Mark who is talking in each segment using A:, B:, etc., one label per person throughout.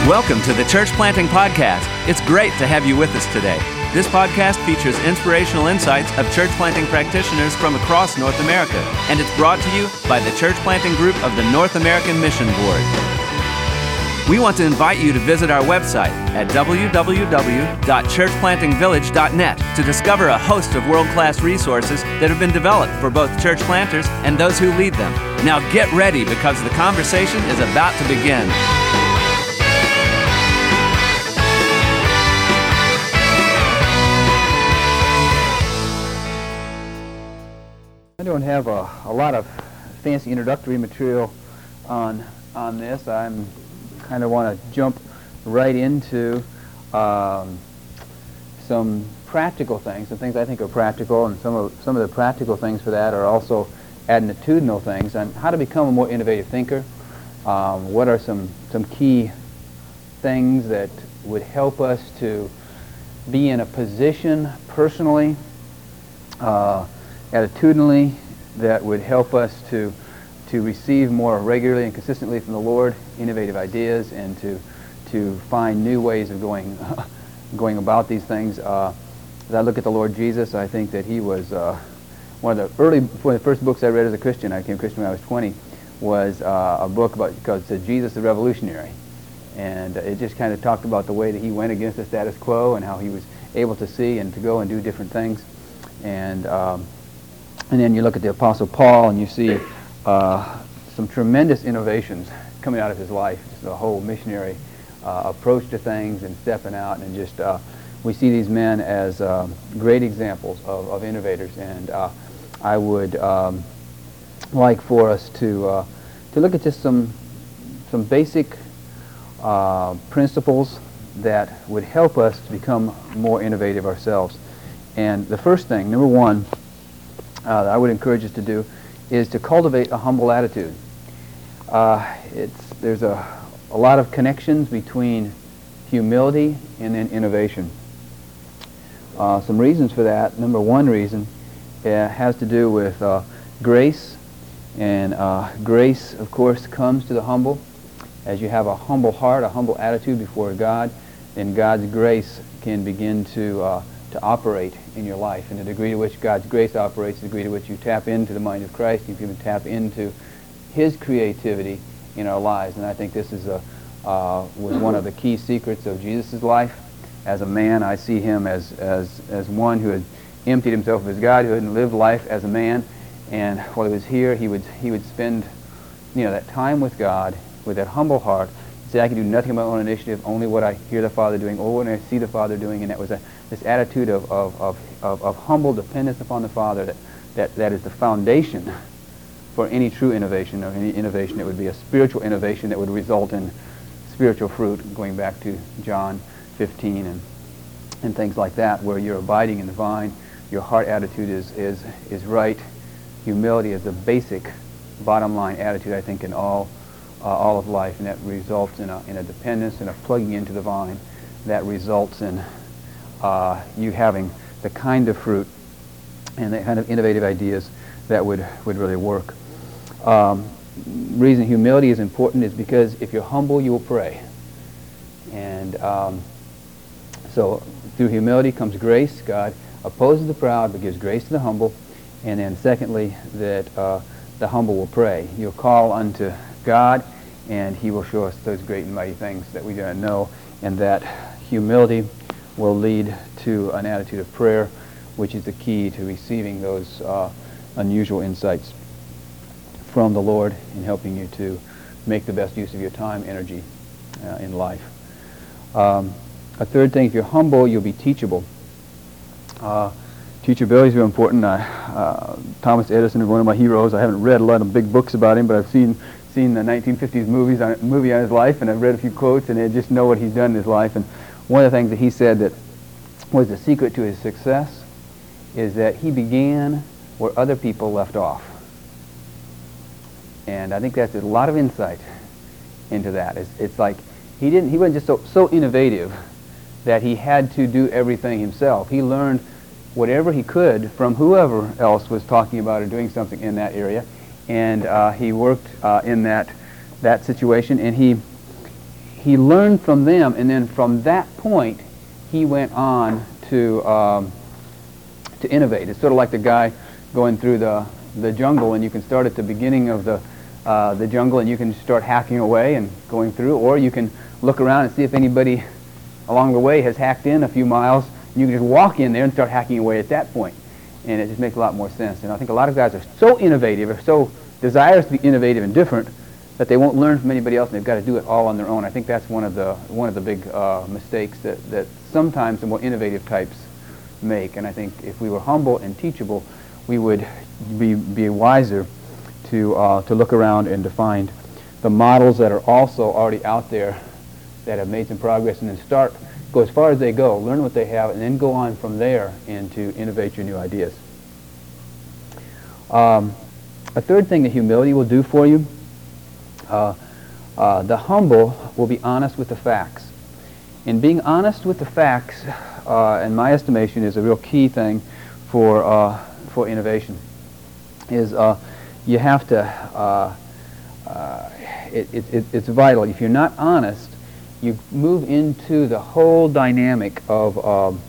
A: Welcome to the Church Planting Podcast. It's great to have you with us today. This podcast features inspirational insights of church planting practitioners from across North America, and it's brought to you by the Church Planting Group of the North American Mission Board. We want to invite you to visit our website at www.churchplantingvillage.net to discover a host of world-class resources that have been developed for both church planters and those who lead them. Now get ready, because the conversation is about to begin.
B: I don't have a lot of fancy introductory material on this. I'm kind of want to jump right into some practical things, some things I think are practical, and some of the practical things for that are also attitudinal things on how to become a more innovative thinker. What are some key things that would help us to be in a position personally, attitudinally, that would help us to receive more regularly and consistently from the Lord innovative ideas, and to find new ways of going about these things. As I look at the Lord Jesus, I think that he was one of the first books I read as a Christian. I became a Christian when I was 20. Was a book because it said Jesus the Revolutionary, and it just kind of talked about the way that he went against the status quo and how he was able to see and to go and do different things. And then you look at the Apostle Paul, and you see some tremendous innovations coming out of his life, just the whole missionary approach to things and stepping out, and just we see these men as great examples of innovators. And I would like for us to look at just some basic principles that would help us to become more innovative ourselves. And the first thing, number one, that I would encourage us to do is to cultivate a humble attitude. There's a lot of connections between humility and then innovation. Some reasons for that. Number one reason has to do with grace. And grace, of course, comes to the humble. As you have a humble heart, a humble attitude before God, then God's grace can begin to operate in your life. And the degree to which God's grace operates, the degree to which you tap into the mind of Christ, you can tap into His creativity in our lives. And I think this is was one of the key secrets of Jesus' life. As a man, I see him as one who had emptied himself of his God, who had lived life as a man. And while he was here, he would spend, that time with God with that humble heart. He said, "I can do nothing of my own initiative, only what I hear the Father doing, or what I see the Father doing." And that was this attitude of humble dependence upon the Father. That is the foundation for any true innovation, or any innovation. It would be a spiritual innovation that would result in spiritual fruit. Going back to John 15 and things like that, where you're abiding in the vine, your heart attitude is right. Humility is the basic, bottom line attitude, I think, in all of life, and that results in a dependence and a plugging into the vine that results in you having the kind of fruit and the kind of innovative ideas that would really work. Reason humility is important is because if you're humble, you will pray. And so through humility comes grace. God opposes the proud but gives grace to the humble. And then secondly, that the humble will pray. You'll call unto God, and He will show us those great and mighty things that we do not know. And that humility will lead to an attitude of prayer, which is the key to receiving those unusual insights from the Lord and helping you to make the best use of your time, energy in life. A third thing, if you're humble, you'll be teachable. Teachability is very important. Thomas Edison is one of my heroes. I haven't read a lot of big books about him, but I've seen the 1950s movie on his life, and I've read a few quotes, and I just know what he's done in his life. And one of the things that he said that was the secret to his success is that he began where other people left off. And I think that's a lot of insight into that. It's like he wasn't just so innovative that he had to do everything himself. He learned whatever he could from whoever else was talking about or doing something in that area, and he worked in that situation, and he learned from them, and then from that point, he went on to innovate. It's sort of like the guy going through the jungle, and you can start at the beginning of the jungle, and you can start hacking away and going through, or you can look around and see if anybody along the way has hacked in a few miles. You can just walk in there and start hacking away at that point, and it just makes a lot more sense. And I think a lot of guys are so innovative, or so desirous to be innovative and different, that they won't learn from anybody else, and they've got to do it all on their own. I think that's one of the big mistakes that sometimes the more innovative types make. And I think if we were humble and teachable, we would be wiser to look around and to find the models that are also already out there that have made some progress, and then go as far as they go, learn what they have, and then go on from there and to innovate your new ideas. A third thing that humility will do for you, the humble will be honest with the facts. And being honest with the facts, in my estimation, is a real key thing for innovation. You have to, it's vital. If you're not honest, you move into the whole dynamic of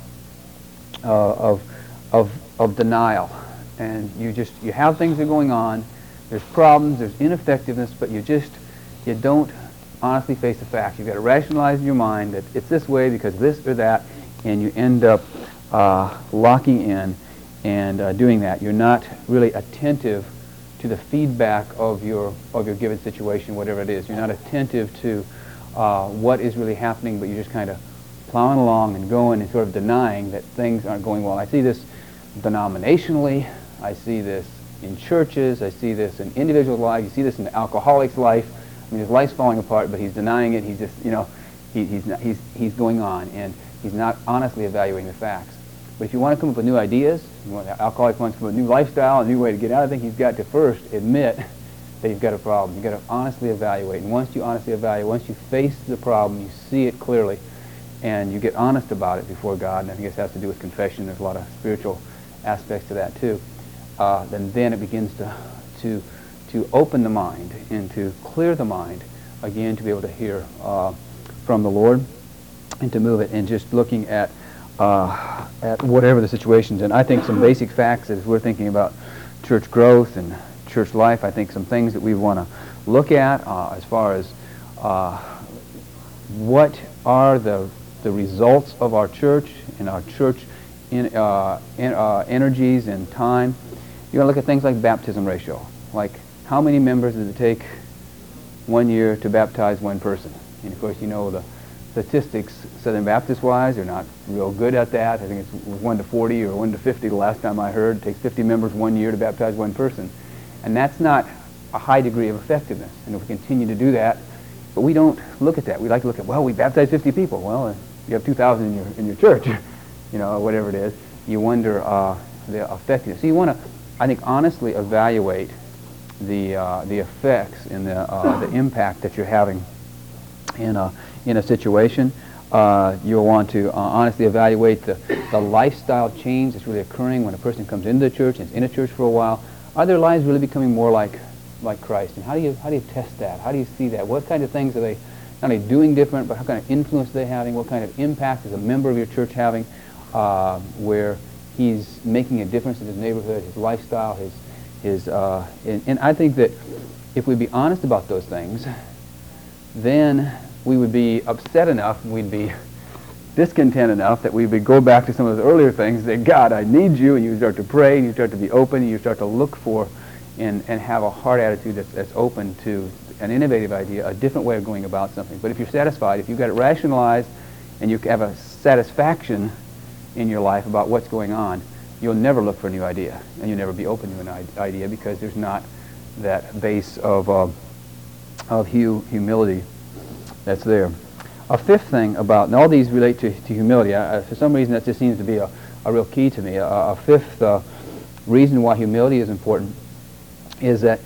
B: denial, and you have things that are going on. There's problems, there's ineffectiveness, but you don't honestly face the facts. You've got to rationalize in your mind that it's this way because this or that, and you end up locking in and doing that. You're not really attentive to the feedback of your given situation, whatever it is. You're not attentive to what is really happening, but you're just kind of plowing along and going and sort of denying that things aren't going well. I see this denominationally. I see this in churches. I see this in individual lives. You see this in the alcoholic's life. I mean, his life's falling apart, but he's denying it. He's just, he's going on, and he's not honestly evaluating the facts. But if you want to come up with new ideas, the alcoholic wants to come up with a new lifestyle, a new way to get out of things, he's got to first admit that you've got a problem. You've got to honestly evaluate. And once you honestly evaluate, once you face the problem, you see it clearly, and you get honest about it before God, and I think this has to do with confession. There's a lot of spiritual aspects to that too. Then it begins to open the mind and to clear the mind, again, to be able to hear from the Lord and to move it, and just looking at whatever the situation's in. I think some basic facts as we're thinking about church growth and church life, I think some things that we want to look at as far as what are the results of our church and our church energies and time. You're going to look at things like baptism ratio, like how many members does it take 1 year to baptize one person? And of course, you know the statistics, Southern Baptist-wise, are not real good at that. I think it's 1 to 40 or 1 to 50 the last time I heard. It takes 50 members 1 year to baptize one person. And that's not a high degree of effectiveness. And if we continue to do that, but we don't look at that. We like to look at, well, we baptized 50 people. Well, you have 2,000 in your church, or whatever it is. You wonder the effectiveness. So you want to, I think, honestly evaluate the effects and the impact that you're having in a situation. You'll want to honestly evaluate the lifestyle change that's really occurring when a person comes into the church and is in a church for a while. Are their lives really becoming more like Christ? And how do you test that? How do you see that? What kind of things are they not only doing different, but how kind of influence are they having? What kind of impact is a member of your church having, where he's making a difference in his neighborhood, his lifestyle, and I think that if we'd be honest about those things, then we would be upset enough, we'd be discontent enough that we would go back to some of the earlier things, that God, I need you, and you start to pray, and you start to be open, and you start to look for and have a heart attitude that's open to an innovative idea, a different way of going about something. But if you're satisfied, if you've got it rationalized, and you have a satisfaction in your life about what's going on, you'll never look for a new idea, and you'll never be open to an idea, because there's not that base of humility that's there. A fifth thing about, and all these relate to humility. For some reason, that just seems to be a real key to me. A fifth reason why humility is important is that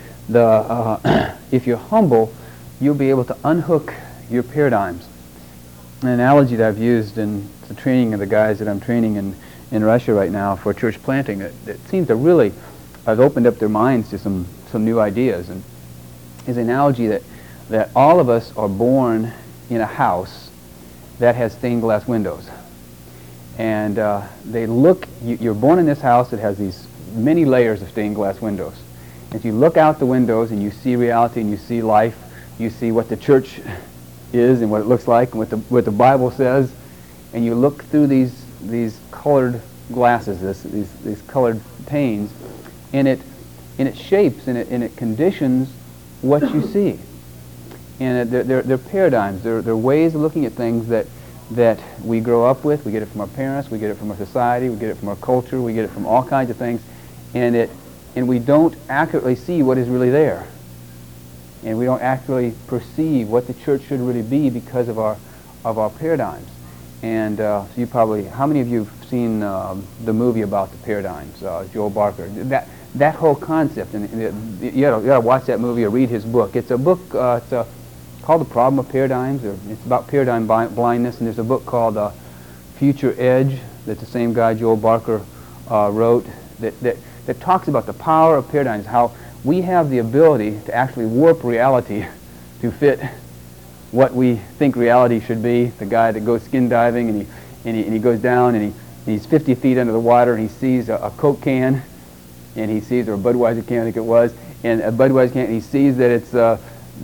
B: if you're humble, you'll be able to unhook your paradigms. An analogy that I've used in the training of the guys that I'm training in Russia right now for church planting, that seems to really have opened up their minds to some new ideas, and is an analogy that all of us are born in a house that has stained glass windows. And they look, you're born in this house that has these many layers of stained glass windows. If you look out the windows and you see reality and you see life, you see what the church is and what it looks like and what the Bible says, and you look through these colored glasses, these colored panes, and it shapes and it conditions what you see. And they're paradigms. They're ways of looking at things that we grow up with. We get it from our parents. We get it from our society. We get it from our culture. We get it from all kinds of things, and we don't accurately see what is really there. And we don't accurately perceive what the church should really be because of our paradigms. And so you probably, how many of you have seen the movie about the paradigms, Joel Barker? That whole concept, and you gotta watch that movie or read his book. It's a book, it's called The Problem of Paradigms, or it's about paradigm blindness, and there's a book called Future Edge that the same guy, Joel Barker, wrote, that talks about the power of paradigms, how we have the ability to actually warp reality to fit what we think reality should be. The guy that goes skin diving and he goes down and he's 50 feet under the water and he sees a Coke can, and he sees, or a Budweiser can I think it was, and a Budweiser can, and he sees that it's the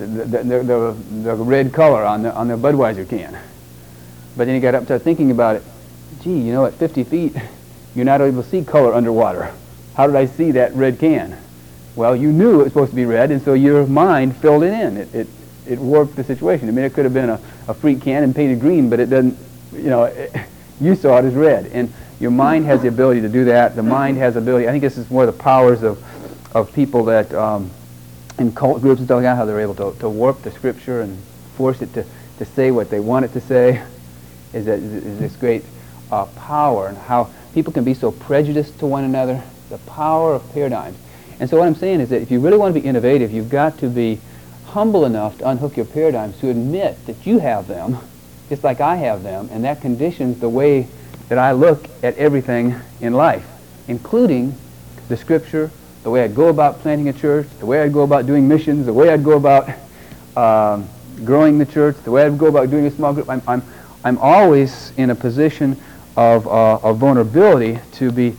B: red color on the Budweiser can. But then he got up to thinking about it. Gee, you know, at 50 feet, you're not able to see color underwater. How did I see that red can? Well, you knew it was supposed to be red, and so your mind filled it in. It warped the situation. I mean, it could have been a freak can and painted green, but it doesn't, you know, you saw it as red. And your mind has the ability to do that. The mind has the ability, I think this is one of the powers of people that, in cult groups and stuff like that, how they're able to warp the scripture and force it to say what they want it to say, is this great power, and how people can be so prejudiced to one another, the power of paradigms. And so what I'm saying is that if you really want to be innovative, you've got to be humble enough to unhook your paradigms, to admit that you have them, just like I have them, and that conditions the way that I look at everything in life, including the scripture, the way I'd go about planting a church, the way I'd go about doing missions, the way I'd go about growing the church, the way I'd go about doing a small group. I'm always in a position of vulnerability to be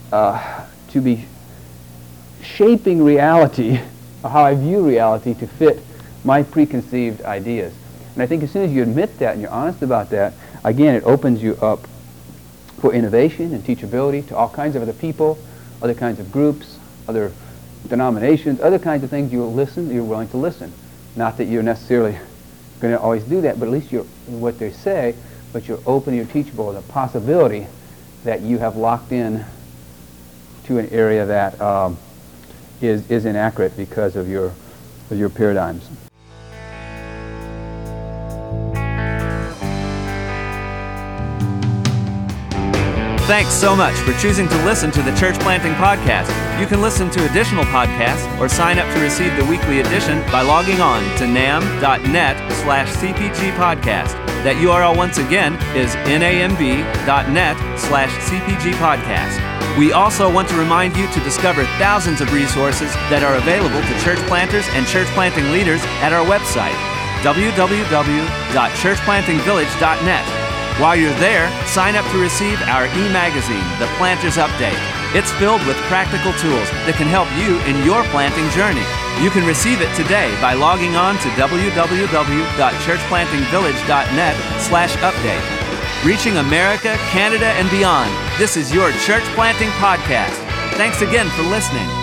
B: shaping reality, or how I view reality, to fit my preconceived ideas. And I think as soon as you admit that and you're honest about that, again, it opens you up for innovation and teachability to all kinds of other people, other kinds of groups, other denominations, other kinds of things. You're willing to listen. Not that you're necessarily going to always do that, but at least you're what they say, but you're open, you're teachable, the possibility that you have locked in to an area that is inaccurate because of your paradigms.
A: Thanks so much for choosing to listen to the Church Planting Podcast. You can listen to additional podcasts or sign up to receive the weekly edition by logging on to nam.net/CPG podcast. That URL once again is namb.net/CPG podcast. We also want to remind you to discover thousands of resources that are available to church planters and church planting leaders at our website, www.churchplantingvillage.net. While you're there, sign up to receive our e-magazine, The Planter's Update. It's filled with practical tools that can help you in your planting journey. You can receive it today by logging on to www.churchplantingvillage.net/update. Reaching America, Canada, and beyond, this is your Church Planting Podcast. Thanks again for listening.